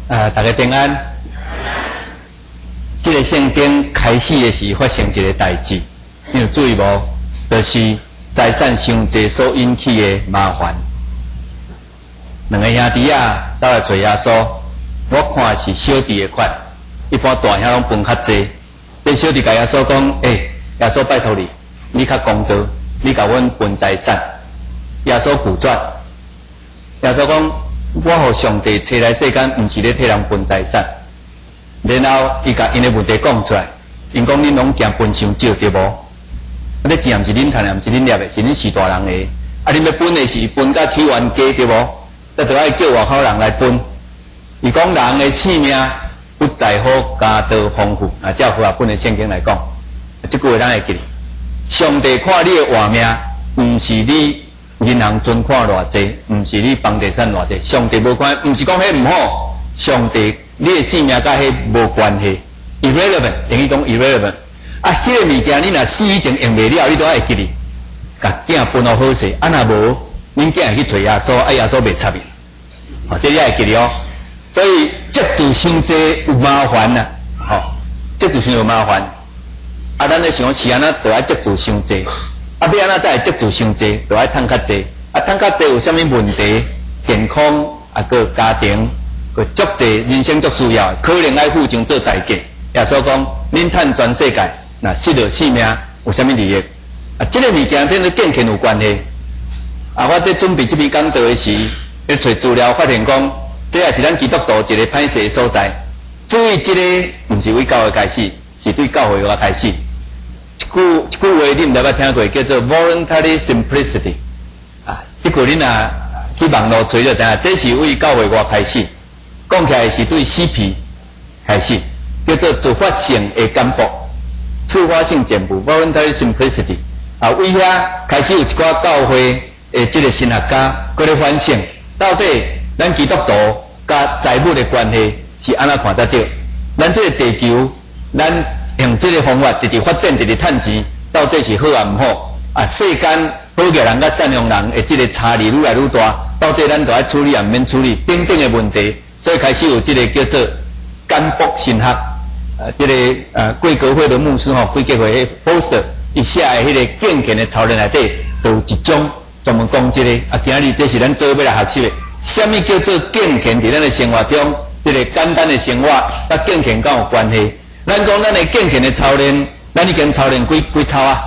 大家平安。这个圣经开始的时发生一个代志，你有注意无？就是财产伤济所引起的麻烦。两个兄弟啊，走来找耶稣，我看是小弟的款，一般大兄拢分较济。这小弟甲耶稣讲：耶稣拜托你，你较公道，你甲阮分财产。耶稣拒绝。耶稣讲：我互上帝找来世间，毋是咧替人分财产。然后伊甲因的问题讲出来，因讲恁拢惊分伤少对无？啊，这钱毋是恁趁的，毋是恁掠的，是恁是大人的。啊，恁要分的是分甲起源家对无？这就要叫外口人来分。伊讲人的性命不在乎家道丰富，啊，照符合本的圣经来讲，这句话咱会记。上帝看你的活命，毋是你银行存款偌济，毋是你房地产偌济，上帝无看，毋是讲迄毋好，上帝。你的性命甲迄无关系 ，irrelevant， 等于讲 irrelevant。啊，迄个物件你若死以前用袂了，你都爱记哩，甲囝分好好势。啊，若无，恁囝会去找耶稣，啊，耶稣袂插伊。哦，这你爱记哩哦。所以接触伤济有麻烦呐，吼、接触伤有麻烦。啊，咱咧想是安怎都爱接触伤济，啊，要安怎才会接触伤济，都爱趁较济。啊，趁较济有啥物问题？健康啊，个家庭。个足济人生足需要，可能爱付钱做代价。耶稣讲，恁趁全世界，那失了性命，有啥物利益？啊，这个物件跟健康有关系。啊，我在准备这篇讲道的时，咧找资料，发现讲，这也是咱基督徒一个歹势的所在。注意，这个毋是为教会开始，是对教会外开始。一句话你毋知捌听过，叫做 voluntary simplicity。啊，这句恁啊去网络找就知影，这是为教会外开始。讲起来是对死皮开始，叫做自发性的简朴，自发性简朴 （voluntary simplicity）。啊，为遐开始有一寡教会的这个神学家，佮咧反省，到底咱基督徒甲财务的关系是安怎看得到？咱这个地球，咱用这个方法直直发展，直直趁钱，到底是好啊毋好？啊，世间好嘅人甲善良人的这个差异愈来愈大，到底咱都要处理啊，毋免处理等等的问题。所以开始有这个叫做简朴神学，这个贵格会的牧师贵格会 poster 伊写的迄个健康的操练内底，都有一种专门讲这个今日这是咱做要来学习的。什么叫做健康？在咱的生活中，这个简单的生活甲健康敢有关系？咱讲咱的健康的操练，咱已经操练几操啊？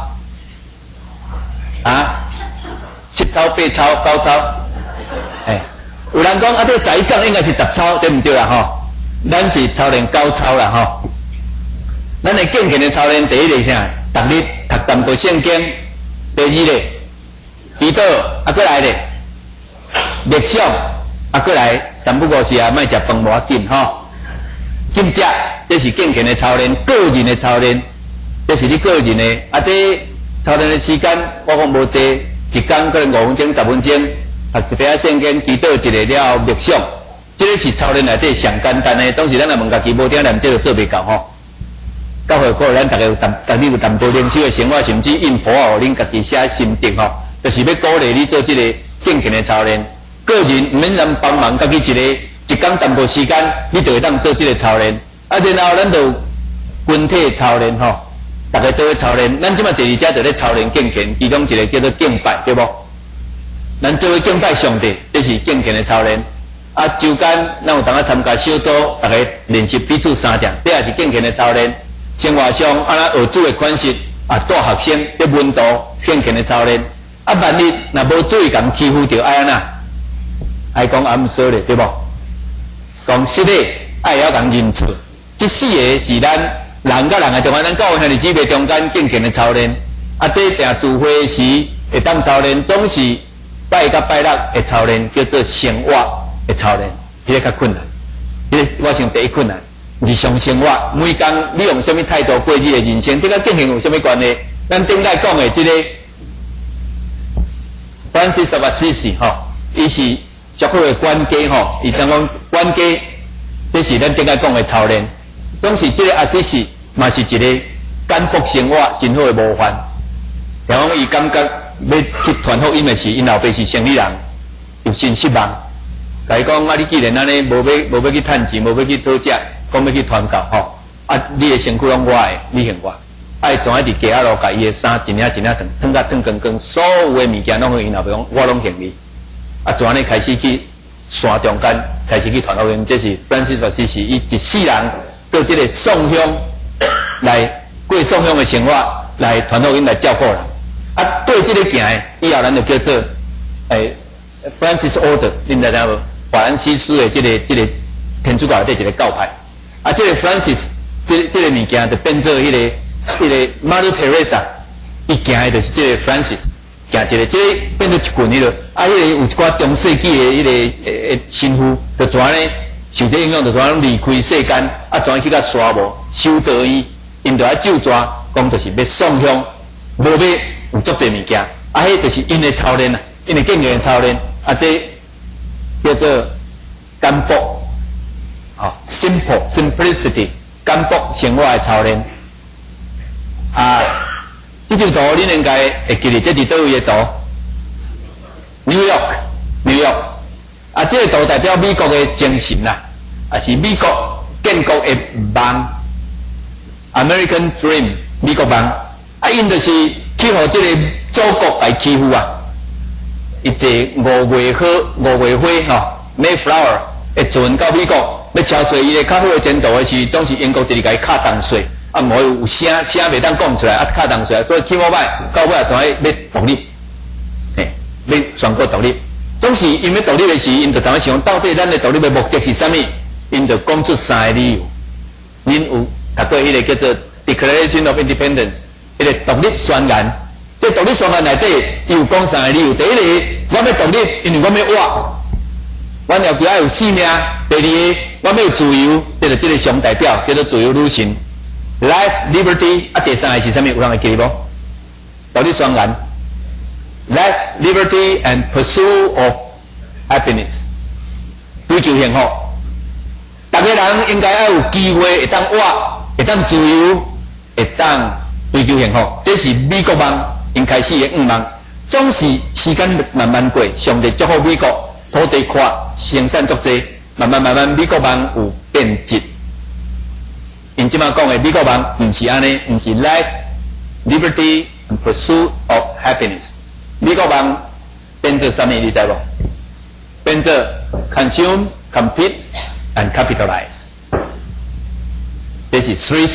啊，7操、8操、9操，有人讲这十一讲应该是10操，这毋对啦吼。咱是操练9操啦吼。咱的健康的操练，第一个啥？逐日读淡薄圣经，第二个祈祷，啊，过来咧默想，啊，过来3不5时啊，莫食饭无要紧吼。禁食，这是健康的操练，个人的操练，这是你个人的。啊，这操练的时间，我讲无济，一天可能5分钟、10分钟。读一篇圣经，祈祷一个了默想，这个是操练内底上简单的。当时咱若问家己无听念，这个做袂到吼。教会可能咱逐日有淡薄灵修的生活，甚至印谱互恁家己写心得吼，就是要鼓励你做这个健康的操练。个人毋免人帮忙，家己一天淡薄时间，你就会当做这个操练。啊，然后咱就群体操练吼，大家做伙操练。咱即马第二只就咧操练健康，其中一个叫做敬拜，对无？咱做伙敬拜上帝，这是健康的操练。啊，周间咱有当啊参加小组，大家练习彼此相听，这也是健康的操练。生活上安那学主的款式，啊，带学生在温度健康的操练。啊，万一若无注意共欺负着，爱安那？爱讲I'm sorry，对无？讲失礼，爱要共认错。这四个是咱人甲人的中间，咱教会兄弟姊妹中间健康的操练。啊，这定聚会时会当操练，总是。拜甲拜六的操练叫做生活的操练，迄个较困难。迄个我想第一困难，日常生活每天你用什么态度过你的人生，这个健康有什么关系？咱顶摆讲的这个 Francis of Assisi 吼，伊是足好的管家吼，伊讲管家，这是咱顶摆讲的操练。总是这个 Assisi 嘛是一个简朴生活真好的模范。然后伊感觉。要去传福音的时，因老爸是生理人，有心失望。 甲伊讲啊，你既然安尼无要去趁钱，无要去讨食，讲要去传教吼，啊，你的身躯拢我的，你信我。爱从喺伫街仔路，甲伊的衫一领脱甲脱光，所有的物件拢去因后边讲，我拢信你。啊，就安尼开始去山中间开始去传福音，这是Francis是伊一世人做这个送香来过送香的生活，来传福音来照顾人。啊，对这个行的，以后咱就叫做Francis Order， 恁知影无？法兰西斯的这个天主教内底一个教派。啊，这个 Francis 这个物件就变做迄个 Mother Teresa， 伊行的就是这个 Francis， 行一个，这个变做一群迄个，啊，迄个有一寡中世纪的迄个神父，就怎呢受这影响，就怎样离开世间，啊，怎去甲沙漠修道院，因就爱救抓，讲就是要送香，无要有足侪物件，啊，迄就是因的操练啊，因的敬虔操练，啊，这叫做简朴，simplicity， 简朴生活的操练。啊，这张图恁应该会记得，这是倒位的图 ？New York。啊，这个图代表美国的精神啦，啊是美国建国的梦 ，American Dream， 美国梦。啊，因就是去互这个祖国来欺负啊！一个5月花Mayflower 会船到美国，要超找伊个较好的前途的时，总是英国直直甲伊卡重税。啊，无有声袂当讲出来，啊，卡动出来，所以起码摆到尾怎样要独立，要全国独立。总是因要独立的时，因就怎样想，到底咱的独立的目的是啥物？因就讲出3个理由。恁有读过迄个叫做 Declaration of Independence， 迄个独立宣言。这独立宣言内底有讲3个理由。第一个，我要独立，因为我要活，我要求爱有性命。第二个，我要有自由，这个上代表叫做自由女神。Life, liberty， 啊，第3个是啥物？有人会记无？独立宣言 ，Life, liberty and pursuit of happiness， 追求幸福。每个人应该要有机会会当活，会当自由，会当追求幸福。这是美国梦，因开始的梦。总是时间慢慢过，上帝祝福美国土地宽，生产足济，慢慢美国梦有变质。因即马讲的美国梦，唔是安尼，唔是 life, liberty and pursuit of happiness。美国梦变做啥物？你知无？变做 consume, compete and capitalize。这是 3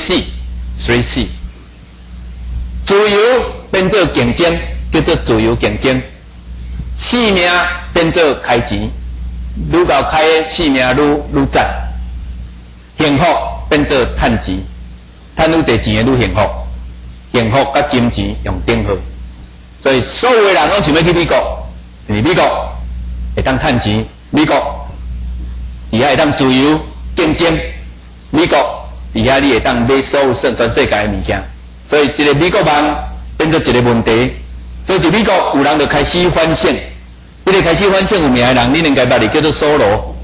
C。自由变做竞争，叫做自由竞争。性命变做开钱，愈到开的性命愈赞。幸福变做趁钱，趁愈侪钱的愈幸福。幸福甲金钱用等号，所以所有的人拢想要去美国，因为美国会当趁钱，美国而遐会当自由竞争，美国而遐你会当买所有全世界的物件，所以这个美国梦变做一个问题。所以伫美国有人就开始反省，这个开始反省有名的人，你应该捌哩，叫做梭罗。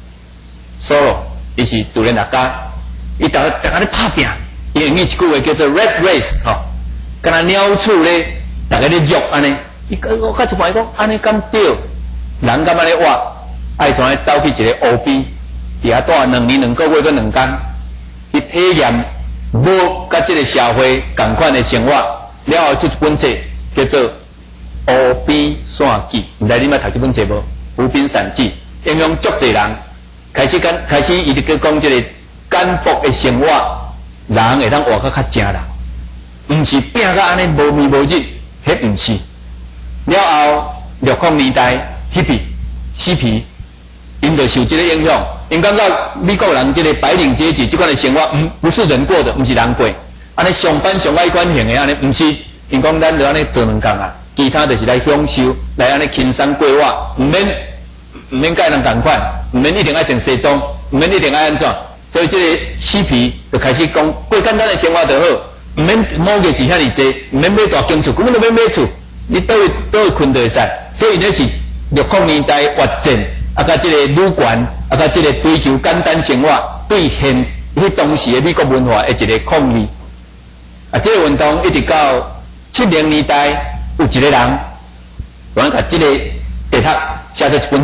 伊是自然学家，伊大家咧拍拼，伊用一句话叫做 "rat race" 吼，敢若鸟鼠咧，大家咧虐安尼。我较一般讲，安尼敢对？人敢安尼活，爱怎样走去一个湖边，伫遐住2年2个月搁2天，去体验无甲这个社会共款的生活，了后出一本册叫做《湖边散记》，唔知你捌读这本册无？《湖边散记》影响足侪人。开始伊就讲这个简朴的生活，人会当活较正人，唔是拼甲安尼无眠无日，迄唔是。了后60年代嬉皮，因就受这个影响，因感觉美国人这个白领阶级这款的生活，不是人过的，唔是人过。安尼上班上爱管型的安尼，唔是。因讲咱就安尼做2工啊，其他就是来享受，来安尼轻松过活，唔免甲人共款，唔免一定爱穿西装，唔免一定爱安怎。所以这个嬉皮就开始讲过简单的生活就好，唔免毛个钱遐尼济，唔免买大间厝，根本就免买厝，你倒位困就会使。所以那是60年代越战，啊甲这个女权，啊甲这个追求简单生活，对当时的美国文化的一个抗议。啊，这个运动一直到70年代，有一个人，甲这个地塔写出一本册，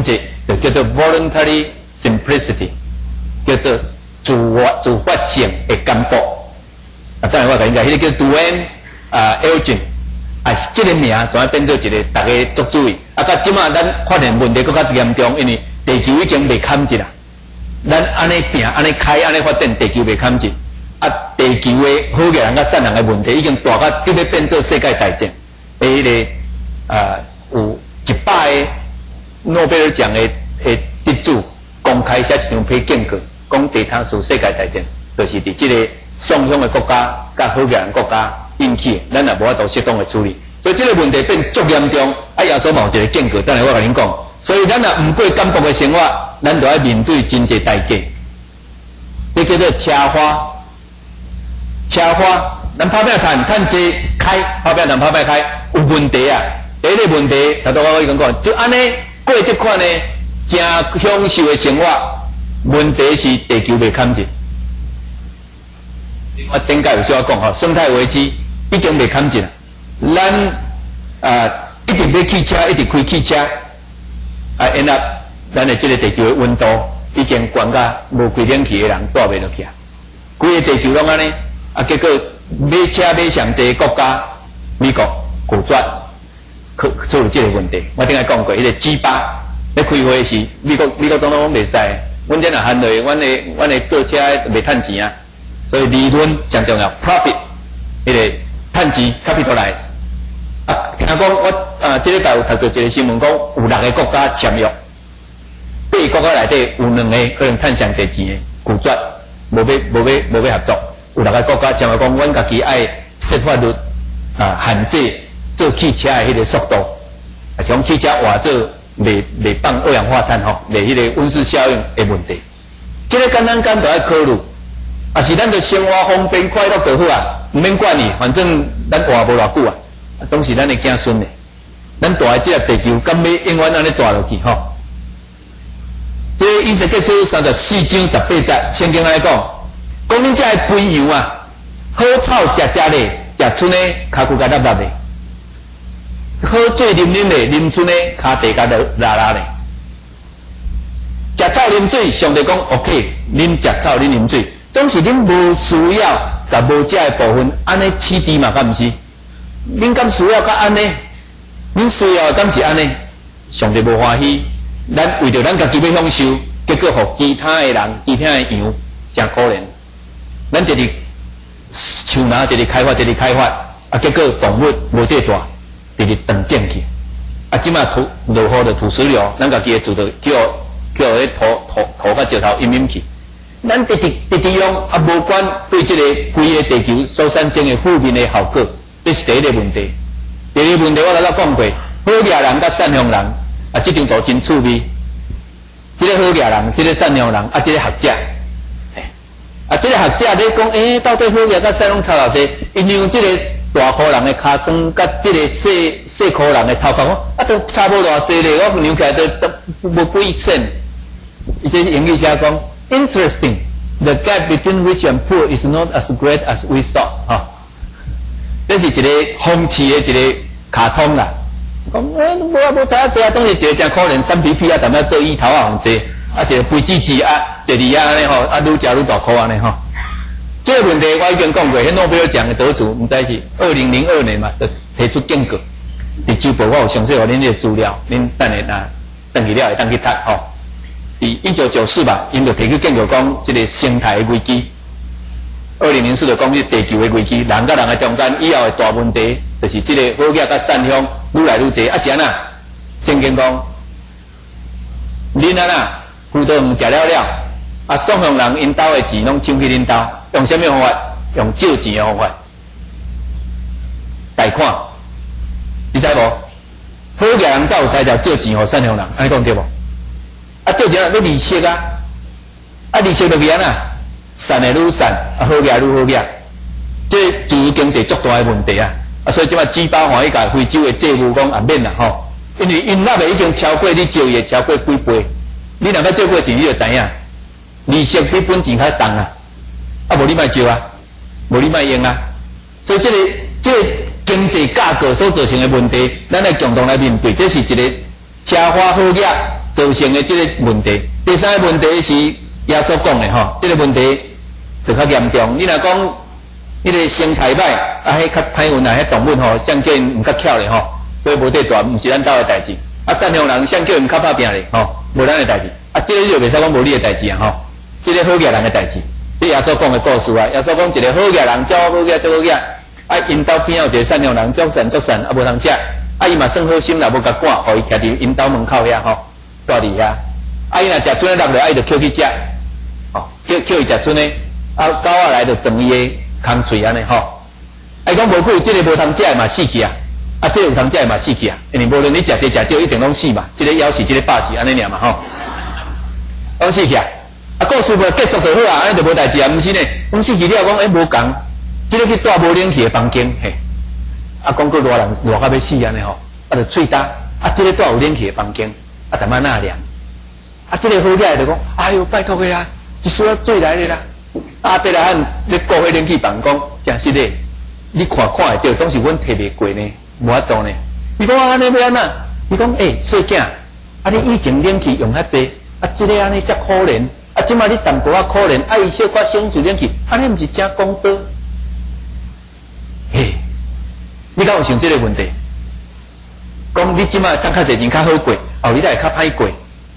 就叫做 voluntary simplicity， 叫做自发性的简朴。当然我甲你讲，迄个叫 Duane Elgin， 这个名怎样变做一个大家足注意？到即马咱发现问题更较严重，因为地球已经袂堪一啦。咱安尼拼、安尼开、安尼发展，地球袂堪一。地球的好嘅人甲善人的问题已经大到要变做世界大战。迄个有100个诺贝尔奖的得主公开写一张批警告，讲地摊属世界大战，就是伫这个双向的国家甲好嘅人国家引起，咱也无法度适当的处理。所以这个问题变足严重，耶稣嘛有一个警告，等下我甲恁讲。所以咱也毋过简朴的生活，咱就要面对真济代价。这叫做车花，咱拍拼趁济开，拍拼趁拍拼开，有问题啊！第一个问题，头拄我已经讲，就安尼过这款呢，真享受的生活，问题是地球袂堪一。我顶届有小讲吼，生态危机已经袂堪一啦。咱一直买汽车，一直开汽车。因为咱的这个地球的温度已经降到无开冷气的人住袂落去啊！规个地球拢安尼，结果买车买上济国家，美国拒绝处理这个问题。我顶下讲过，迄个 G8咧开会时，美国总统讲袂使，阮这若hand落，阮的做车袂趁钱啊，所以利润上重要 ，profit， 迄个趁钱 capitalize。听讲我这礼拜有读到一个新闻，讲有6个国家签约，8个国家内底有2个可能趁上侪钱的拒绝，无要合作。有6个国家签约讲，阮家己爱设法律限制做汽车的迄个速度，像汽车换做袂放二氧化碳吼，袂迄个温室效应的问题。这个简单就要考虑，是咱的生活方便快乐就好啊，唔免管伊，反正咱活无偌久啊。总是咱的子孙的，咱住在这个地球，敢要永远安尼住落去吼？这以色列书34章18节，圣经来讲恁这的肥羊啊，好草食咧，食春的骹骨甲拉咧，好水啉咧，啉春的骹地甲拉咧。食草啉水，上帝讲 OK， 恁食草恁啉水，总是恁无需要甲无食的部分，安尼取缔嘛，敢毋是？恁敢需要甲安尼？恁需要敢是安尼？上帝无欢喜，咱为着咱家己要享受，结果互其他的人、其他的羊真可怜。咱直直树林直直开发，结果动物无地大，直直断种去。即马落雨就土石流，咱家己的厝就叫迄土甲石头淹去。咱直直用无管对这个规个地球所产生的负面的效果。这是第一个问题。第二个问题我刚才讲过，好野人甲善良人这张图真趣味。这个好野人，这个善良人这个学者，这个学者咧讲，到底好野甲善良差偌济？因为这个大箍人的尻川甲这个细箍人的头壳，都差不偌济咧。我量起来都无几cent。伊这英语写讲 ，interesting. The gap between rich and poor is not as great as we thought. 这是一个讽刺的一个卡通啦，讲无知影这啊，当是一个真可怜3皮皮淡仔做伊头啊，红济一个肥滋滋第二安尼吼，愈食愈大箍安尼吼。这个问题我已经讲过，迄诺贝尔奖的得主，毋知是2002年嘛，就提出警告。伫周报我有详细互恁个资料，恁等下等去了会当去读吼。伫1994吧，因就提出警告讲，这个生态的危机。2004就讲是地球的危机，人甲人的中间以后的大问题，就是这个好野甲善良愈来愈济。是安那？圣经讲，恁安那葡萄园食了，双向人因兜的钱拢抢去恁兜，用什么方法？用借钱的方法，贷款，你知无？好野人才有代条借钱互善良人，安尼讲对无？借钱要利息啊，利息落去安那？善的愈善，好野愈好野，这自由经济足大的问题啊！所以即摆G8欢喜甲非洲的债务讲免啦吼，因为因那个已经超过你借的超过几倍，你若要借过钱，你就知影，利息比本钱较重啊！无你莫借啊，无你莫用啊！所以这个经济架构所造成的问题，咱来共同来面对，这是一个车花好野造成的这个问题。第三个问题是耶稣讲的吼，这个问题就较严重。你若讲迄个生态歹，迄较歹运迄动物吼，像叫因毋较巧咧吼，所以无得大，毋是咱兜的代志。善良人像叫因较拍拼咧吼，无咱的代志。这个就袂使讲无你的代志啊吼，这个好业人的代志。这耶稣讲的故事啊，耶稣讲一个好业人，叫好业，叫好业。因兜边有一个善良人，足善，无通食。伊嘛算好心啦，无甲赶，互伊徛伫因兜门口遐吼，住伫遐。伊若食准落来，伊就捡去食，吼，捡伊食准诶。狗仔来就撞伊诶空喙安尼吼。伊讲无久，这个无通食诶嘛死去啊，这个有通食诶嘛死去啊，因为无论你食多食少，一定拢死嘛。这个枵死，这个霸死，安尼尔嘛吼，拢死去啊。故事无结束就好啊，安尼就无代志啊，毋是呢？拢死去了，讲无共，这个去住无冷气诶房间，嘿。讲过热人热到要死安尼吼，就喙焦，这个住有冷气的房间，淡仔纳凉，这个好歹就讲，哎呦，拜托个啊，一丝仔水来咧啦，别来喊咧顾迄冷气房讲，真实咧，你看会到，当时阮摕袂过呢，无法度呢。伊讲安尼要安怎？伊讲细囝，你以前冷气用遐济，这个安尼遮可怜，即摆你淡薄仔可怜，伊小可省住冷气，安尼毋是真公道？嘿。你敢有想这个问题？讲你即摆等较侪年较好过，后日来较歹过，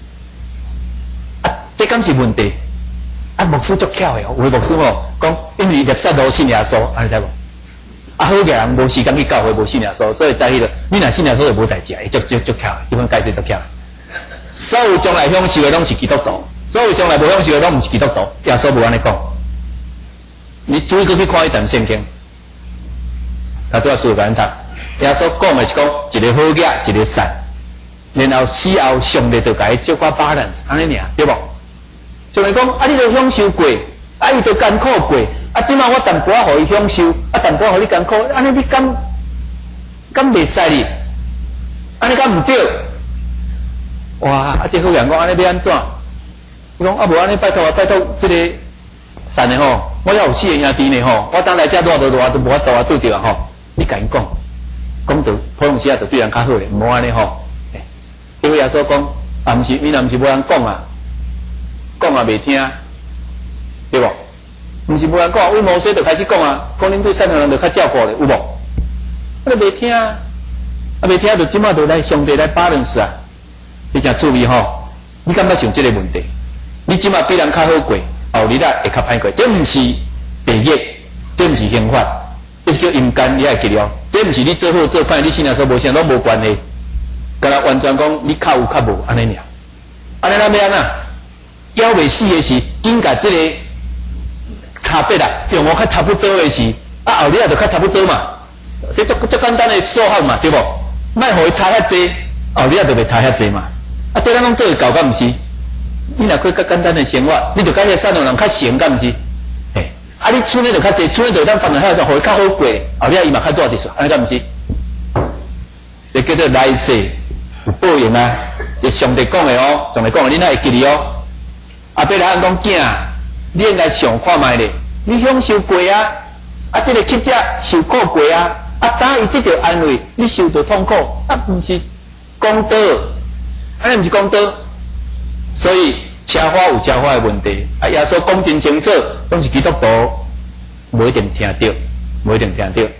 这敢是问题？牧师足巧的哦，有的牧师吼讲，因为入室无信耶稣，安尼知无？好嘅人无时间去教会，无信耶稣，所以在迄个你若信耶稣就无代志，足巧的，这份解释足巧。所有将来享受的拢是基督徒，所有将来无享受的拢毋是基督徒。耶稣无安尼讲，你注意去看一段圣经。都要数简单。耶稣讲的是讲一个好业，一个善，然后死后上帝就甲伊小可 balance， 安尼尔，对无？就是讲你就享受过，伊就艰苦过，即摆我淡薄仔互伊享受，淡薄仔互你艰苦，安尼你敢袂使哩？安尼敢毋对？哇！这好人讲安尼要安怎？伊讲无安尼拜托这个善的吼，我要有4个兄弟呢吼，我当来遮热都无法度啊，拄着啊吼。你甲因讲到普通时啊，就对人较好咧，毋好安尼吼。因为耶稣讲，毋是你若毋是无人讲啊，讲也袂听，对无？毋是无人讲，为摩西就开始讲啊，讲恁对善良人就较照顾咧，有无？就袂听啊，袂听就即摆就来上帝来balance啊，这真趣味吼。你敢捌想这个问题？你即摆比人较好过，后日会较歹过，这毋是地狱，这毋是刑法。这是叫阴间，你爱记了。这毋是你做好做歹，你信耶稣无啥拢无关系。敢若完全讲你较有较无安尼尔。安尼咱要安怎？要袂死的是，应甲这个差别啦，用我较差不多的是，后日也就较差不多嘛。这足简单的数学嘛，对无？莫互伊差遐济，后日也就袂差遐济嘛。这咱拢做会到，敢毋是？你若过较简单的生活，你就甲迄善良人较成，敢毋是？你厝内就较济，厝内就当放在遐上，互伊较好过，后日伊嘛较热伫安尼敢毋是？这叫做来世有报应啊！就上帝讲的哦，上帝讲的，你哪会记哩哦？别人讲囝，你应该想看卖咧，你享受过啊，这个乞食受苦过啊，当伊得到安慰，你受到痛苦，毋是公道，安尼毋是公道，所以。车祸有车祸的问题，耶稣讲真清楚，拢是基督徒无一定听到，无一定听到。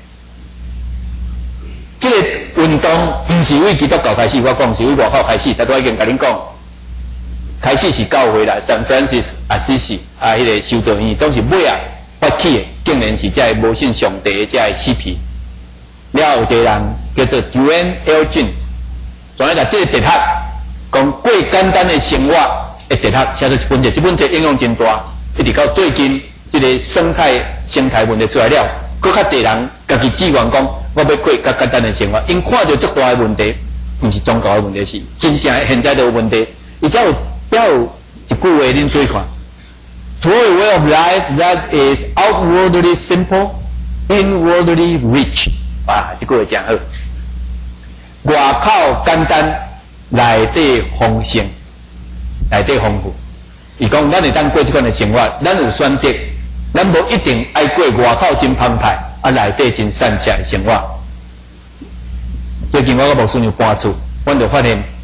这个运动毋是为基督教开始，我讲是为外口开始，大都已经甲恁讲，开始是教会啦，San Francis Assisi 迄个修道院，都是尾啊发起的，竟然是这无信上帝的这死皮。了有一个人叫做 Duane Elgin， 专门甲这个哲学讲过简单的生活。哲学写出一本册，这本册影响真大，一直到最近，这个生态问题出来了，搁较侪人家己志愿讲，我要过较简单的生活，因看到足大的问题，毋是宗教的问题，是真正现在都有问题。伊才有一句话恁注意看 ，To a way of life that is outwardly simple, inwardly rich， 这句话真好。外口简单，内底丰盛。内底丰富，伊讲咱会当过这款的生活，咱有选择，咱无一定爱过外口真澎湃，内底真善良的生活。最近我个牧师娘搬厝，阮就发现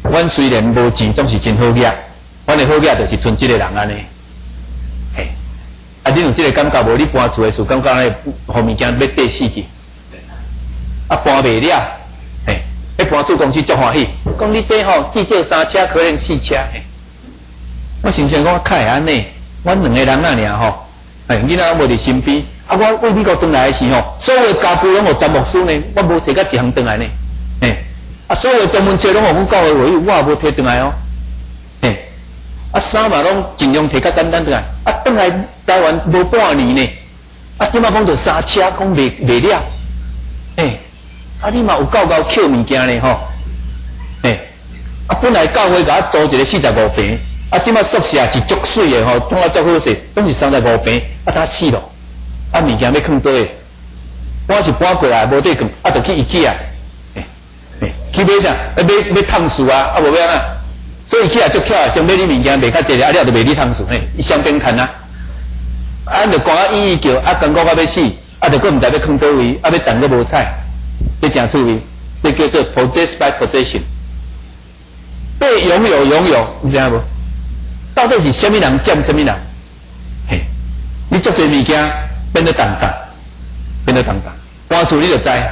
阮虽然无钱，总是真好业。阮的好业就是剩这个人安尼。嘿，啊，你有这个感觉无？你搬厝的时候，感觉安尼，互物件要跌死去。啊，搬袂了，嘿，迄搬厝公司足欢喜，讲你这吼至少3车，可能4车。嘿，我想想讲，较会安尼，阮2个人啊尔吼，嘿，囡仔拢无伫身边。啊，我为美国回来的时候，所有的家具拢互詹姆斯呢，我无摕到一项回来呢。嘿，啊，所有的中文册拢互阮教的话语，我也无摕回来哦。嘿，啊，衫嘛拢尽量摕较简单回来。啊，回来台湾无半年呢，啊，即马讲到3车，讲袂了。嘿，啊，你嘛有够捡物件呢吼。嘿，啊，本来教会甲我租一个45平，啊，即马宿舍是足水的吼，创啊足好势，拢是35平，啊，打死咯。啊，物件要囥倒，我是搬过来无地囥，啊，就去IKEA，去买啥？要烫树啊，啊无要啊，所以IKEA足巧，将买你物件卖较济，啊了就卖你烫树，嘿，伊双边摊啊，啊，就赶啊伊叫，啊，艰苦到要死，啊，就佫毋知要囥倒位，啊，要等佫无彩，要诚趣味，这叫做 possess by possession， 被拥有，你知影无？到底是什么人占什么人？嘿，你足侪物件。变得当当，搬厝你就知吼。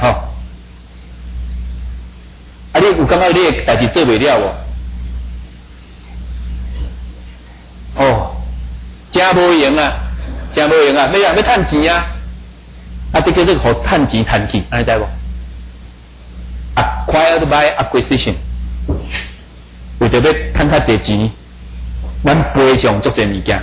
啊，你有感觉你的代志做袂了无？哦，真无用啊，要趁钱啊！啊，这叫做互趁钱趁去，安尼知无 ？Acquired by acquisition， 为着要趁较侪钱，咱背上足侪物件，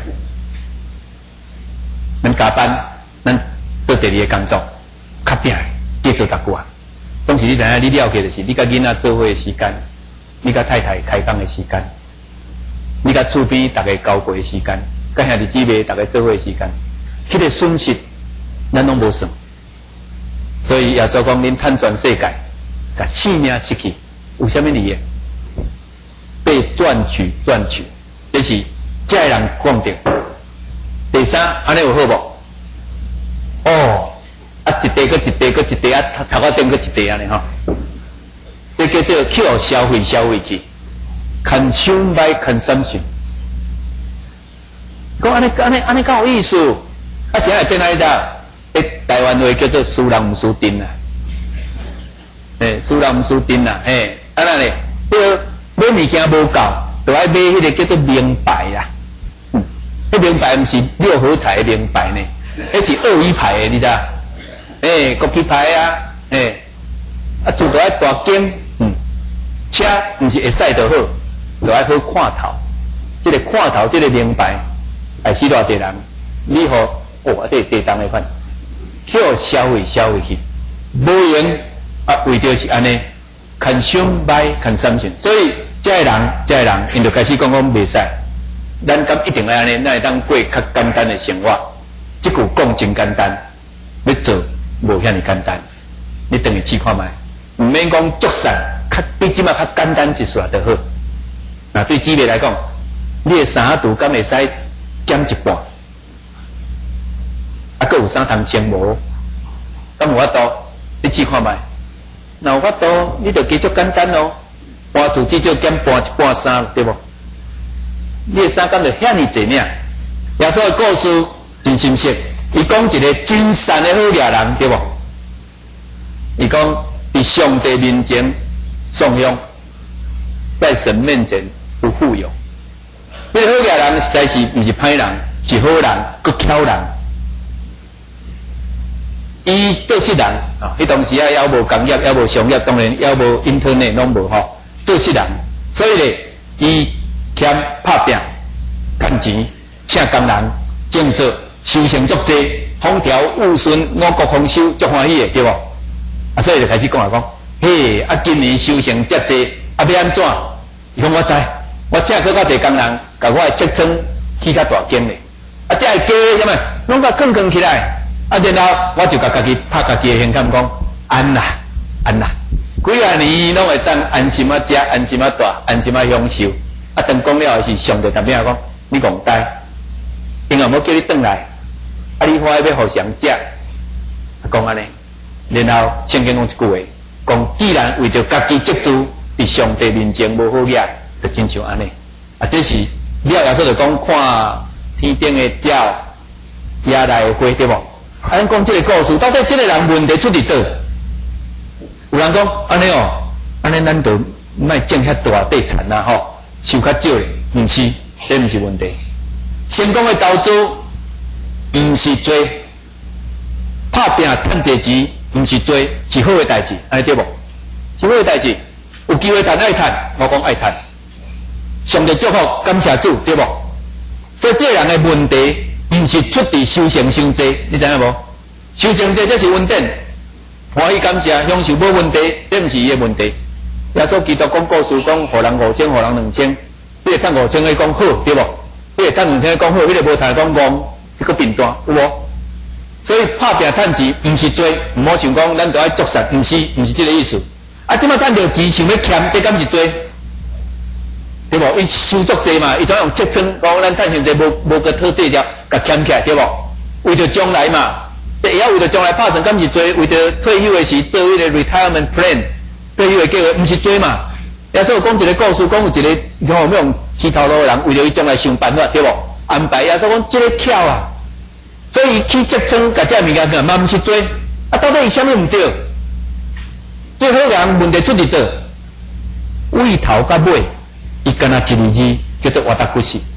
咱加班。咱做第二个工作，较拼的，做逐久啊。当时你知影，你了解就是你甲囡仔做伙的时间，你甲太太开放的时间，你甲厝边大家交陪的时间，甲兄弟姊妹大家做伙的时间，迄个损失咱拢无算。所以耶稣讲，恁趁全世界，甲性命失去，有啥物利益？被赚取，这是这个人讲的。第三，安尼有好无？哦，啊，一地搁一地啊，头壳顶搁一地安尼吼，这叫做去互消费去 ，consume by consumption。讲安尼够有意思，啊，现在变哪里哒？台湾话叫做输人毋输阵啦，输人毋输阵啦，安那咧，买物件无够，就爱买迄个叫做名牌啦，迄名牌毋是六合彩的名牌呢。迄是2A牌的，你知？国旗牌啊，啊，厝都爱大间，车毋是会驶就好，就爱好看头。这个看头，这个名牌，害死偌济人。你好，这地当的款，去消费去，无用啊，为着是安尼 ，consume by consumption。所以这个人，因就开始讲袂使，咱敢一定要安尼，咱会当过较简单的生活。这句讲真简单，要做无遐尼简单。你等于试看卖，唔免讲足散，比即马较简单一撮就好。那对姊妹来讲，你的衫度敢会使减一半，啊，佫有啥通穿无？敢有法度？你试看卖，若有法度，你就加足简单咯。搬厝至少减一半衫，对无？你的衫敢就遐尼济领？耶稣的故事。真深刻，伊讲一个真善的好野人，对无？伊讲伫上帝面前颂扬，在神面前不富有。这个好野人实在是毋是歹人，是好人，佫巧人。伊做事人啊，迄当时啊，还无工业，还无商业，当然还无 internet 拢无吼，做事人。所以咧，伊欠拍拼，赚钱，请工人，种作。收成足济，风调雨顺，五谷丰收，足欢喜的，对无？啊，所以就开始讲嘿，啊，今年收成遮济，啊，要安怎？伊讲我知，我请佫较济工人，甲我的职称起较大间咧，啊，这个家什么，拢甲扛起来，啊，然后我就甲家己拍家己的现金讲，安啦，几啊年拢会当安心啊食，安心啊住，安心啊享受，啊，等讲了是上帝特别讲，你戆呆，因为无叫你转来。啊！你花要互谁食？讲安尼，然后圣经讲一句话，讲既然为着家己积蓄， 伫上帝面前无好嘢，就亲像安尼。啊，这是了耶稣就讲看天顶的鸟，野内的花，对无？啊，咱讲这个故事，到底这个人问题出伫倒？有人讲安尼哦，安尼咱就莫种遐大地产啦吼，收较少咧，毋是，这毋是问题。成功的投资毋是做，拍拼赚侪钱毋是做，是好的代志，安尼对无？是好的代志，有机会赚爱赚，我讲爱赚。上帝祝福，感谢主，对无？所以这个人的问题，毋是出伫修行伤济，你知影无？修行济这是稳定，欢喜感谢，享受无问题，这毋是伊的问题。耶稣基督讲故事，讲互人5000，互人2000，你会赚5000个讲好，对无？你会赚2000个讲好，你个无赚讲戆，你个变单，有无？所以拍拼赚钱，毋是做，毋好想讲咱都爱作善，毋是这个意思。啊，即摆赚到钱想要欠，这敢是做？对无？伊收足济嘛，伊怎用积分讲咱趁现在无个讨对了，甲欠起来对无？为着将来嘛，会晓为着将来拍算，敢是做？为着退休的时做迄个 retirement plan， 退休的计划，毋是做嘛？耶稣讲一个故事，讲有一个用乞头路的人，为着伊将来想办法对无？安排耶稣讲这个巧啊，所以去积分甲这物件干嘛毋是做？啊，到底伊啥物毋对？最好人问题出伫倒？为头甲尾。伊干那一个字叫做活达骨死，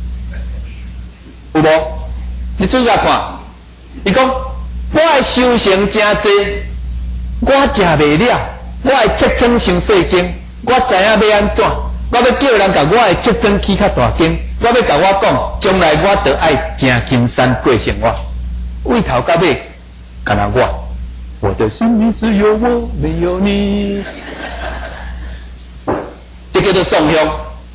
有无？你注意下看，伊讲我的修行真济，我食袂了，我的切针伤细间，我知影要安怎，我要叫人甲我的切针起较大间，我要甲我讲，将来我得爱正金山过生活，为头到尾干那我的心里只有我，没有你。这叫做送香，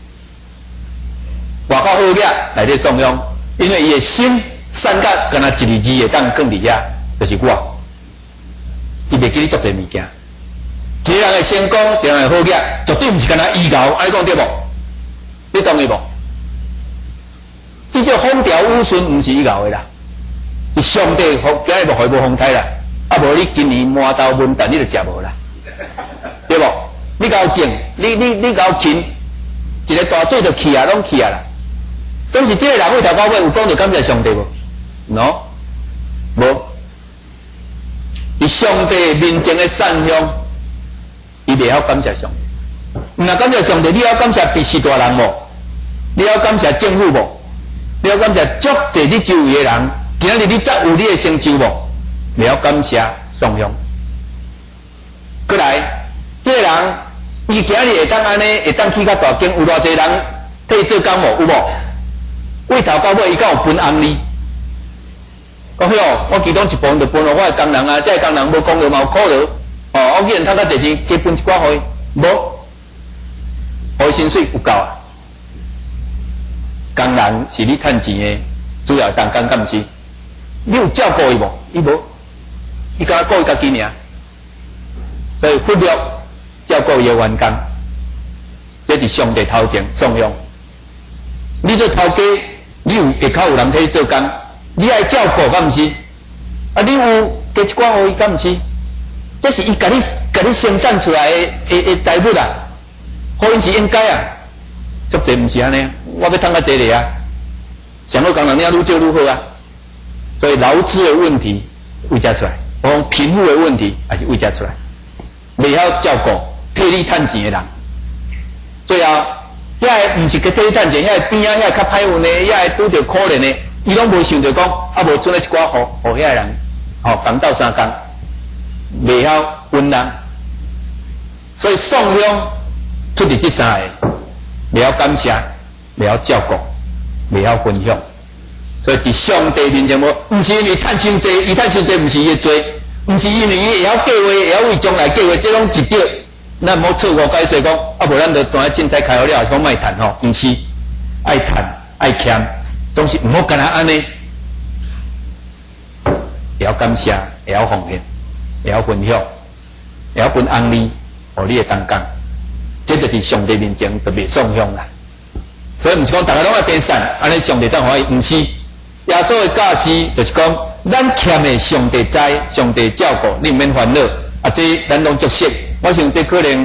外口好嘢内底送香，因为伊的心散甲干那一个字会当放伫遐，就是我，伊袂记你做侪物件。一个人的成功，一个人的好嘢，绝对毋是干那依靠，安尼讲对无？你同意无？这叫风调雨顺，毋是依靠的啦，是上帝今日无害无风台啦，啊无你今年满豆文旦你就食无啦，对无？你搞种，你搞勤，一个大水就去啊，拢去啊啦。总是这个人为头到尾有讲到感谢上帝无 ？no， 无。伫上帝面前的善香，伊袂晓感谢上帝。若感谢上帝，你要感谢第四大人无？你要感谢政府无？你要感谢足侪你周围的人，今日你才有你的成就无？袂晓感谢上香。过来，这个人。伊今日会当安尼，会当去较大间，有偌侪人替伊做工无？有无？为头到尾，伊敢有分红利？讲迄哦，我其中一部分就分互我的工人啊，这个工人无功劳嘛有苦劳，哦，我叫人趁较侪钱，加分一寡互伊，无，互伊薪水有够啊。工人是你趁钱的主要当工，敢毋是？你有照顾伊无？伊无，伊敢顾伊家己尔，所以忽略。照顾伊的员工，这是上帝头前送用。你做头家，你有下口有人替你做工，你爱照顾，敢毋是？啊，你有加一寡互伊，敢毋是？这是伊甲你生产出来的财物啊，互因是应该啊。足侪毋是安尼啊，我要趁较济咧啊，上好工人领愈少愈好啊。所以劳资的问题为遮出来，我讲贫富的问题也是为遮出来，袂晓照顾。替你趁钱的人，最后遐个毋是去替你趁钱，遐个边啊，遐个较歹运的，遐个拄着可怜的，伊拢无想着讲，啊无剩咧一寡互遐个人，吼共斗相共，袂晓温人，所以送香出伫这三个，袂晓感谢，袂晓照顾，袂晓分享，所以伫上帝面前无，毋是因为趁伤济，伊趁伤济毋是伊的罪，毋是因为伊会晓计划，会晓为将来计划，这拢一条。咱无错误解释讲，啊无咱就当凊彩开好了，讲卖趁吼，毋是爱趁爱欠，总是毋好干那安尼，会晓感谢，会晓奉献，会晓分享，会晓分红利，互你的同工，这就是上帝面前特别送香啦。所以毋是讲大家拢爱变善，安尼上帝才欢喜，毋是。耶稣的教示就是讲，咱欠的上帝知，上帝照顾，你毋免烦恼。啊，这咱拢足识。我想这可能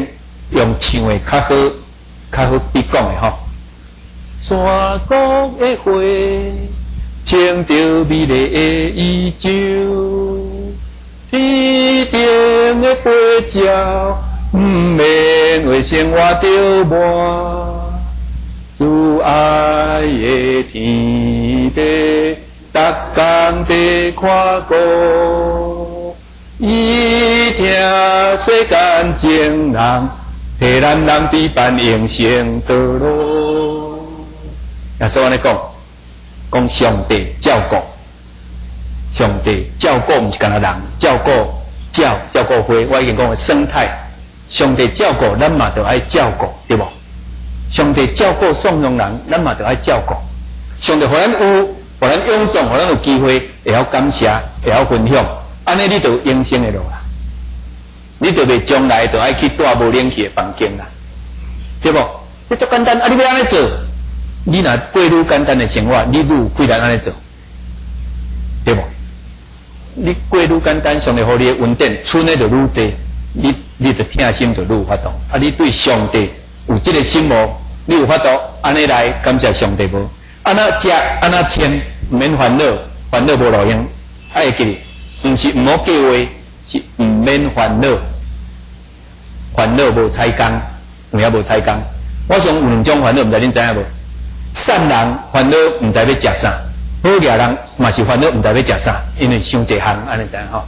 用唱的较好比讲的吼。山谷的花，穿着美丽的衣袖，天顶的飞鸟，不免为生活着磨。主爱的天地，逐工地看顾，伊听世间情人，替咱人比办永生道路。耶稣安尼讲上帝照顾，上帝照顾毋是干那人照顾照顾花，我已经讲的生态，上帝照顾咱嘛就爱照顾，对无？上帝照顾送养人，咱嘛就爱照顾。上帝互咱有，互咱勇壮，互咱有机会会晓感谢，会晓分享，安尼你就永生的路啦。你就袂将来就爱去住无冷气的房间啦，对无？这足简单，啊！你要安尼做，你若过愈简单的生活，你愈有几难安尼做，对无？你过愈简单，上帝互你的稳定，剩的就愈济，你就听心就愈有法度。啊！你对上帝有这个心无？你有法度安尼来感谢上帝无？安那食安那穿，毋免烦恼，烦恼无路用。爱会记哩，毋是毋好计划，是毋免烦恼。烦恼无彩工，有影无彩工。我想有两种烦恼，毋知恁知影无？善人烦恼毋知要食啥，好恶人嘛是烦恼毋知要食啥，因为伤济项，安尼知影吼？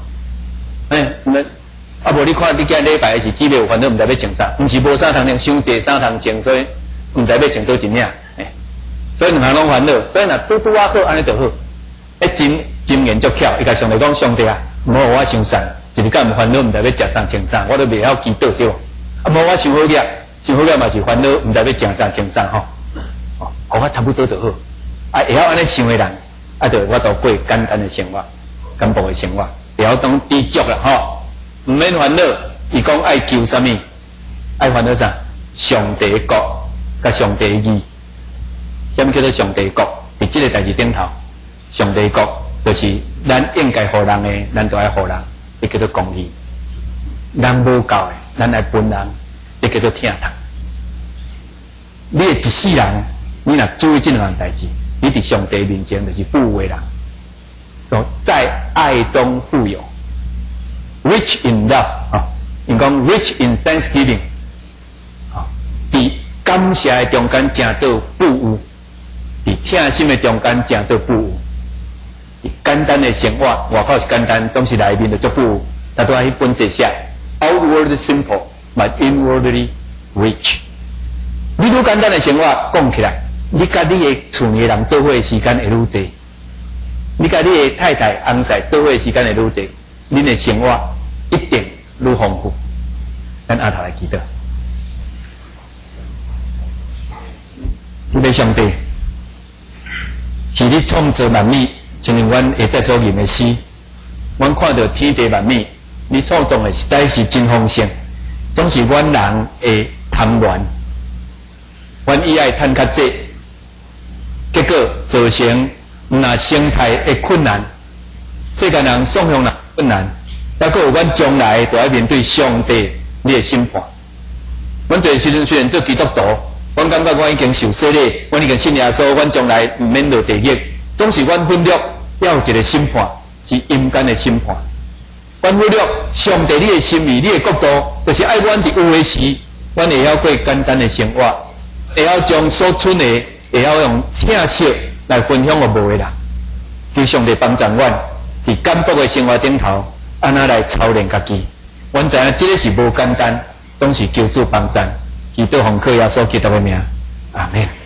啊无你看你今礼拜是几有烦恼毋知要穿啥，毋是无衫通穿，伤济衫通穿，所以毋知要穿倒一领。所以两项拢烦恼，所以若拄啊好，安尼就好。真言足巧，伊甲上帝讲：上帝啊，毋好我伤善，一日间烦恼毋知要食啥穿啥，我都袂晓祈祷对无？啊无我想好个嘛是烦恼毋知要食啥穿啥吼。互我差不多就好。啊会晓安尼想的人，啊就我都过简单的生活，简朴的生活，会晓当知足啦吼。毋免烦恼，伊讲爱求啥物？爱烦恼啥？上帝国甲上帝义。啥物叫做上帝国？伫即个代志顶头，上帝国就是咱应该互人的，咱就爱互人，这叫做公义。人无够的，咱来分人，这叫做疼痛。你的一世人，你若注意这两样代志，你伫上帝面前就是富有的人，在爱中富有 ，rich in love 啊，因讲 rich in thanksgiving 啊，伫感谢的中间正做富有。伫疼心的中间，正做富有；简单的生活，外口是简单，总是内面就做富有。他都爱去分这些 ，outwardly simple but inwardly rich。你愈简单的生活讲起来，你甲你的厝的人做伙的时间会愈济，你甲你的太太翁婿做伙的时间会愈济，恁的生活一定愈丰富。咱下头来祈祷，你上帝。是你创造万物，就像阮下在所念的诗，阮看到天地万物，你创造的实在是真丰盛，总是阮人的贪恋，阮以爱趁较济，结果造成那生态的困难，世间人双向人困难，还佫有阮将来就要面对上帝你的审判。阮这时阵虽然做基督徒。阮感觉阮已经受洗礼，阮已经信耶稣，阮将来毋免落地狱。总是阮忽略要有一个审判，是阴间的审判。阮忽略上帝你的心意，你的国度，就是爱阮伫有的时，阮会晓过简单的生活，会晓将所剩的，会晓用疼惜来分享给无的人。求上帝帮助阮伫简朴的生活顶头，安那来操练家己。阮知影这个是无简单，总是求主帮助。祈祷奉靠耶稣基督的名，阿门。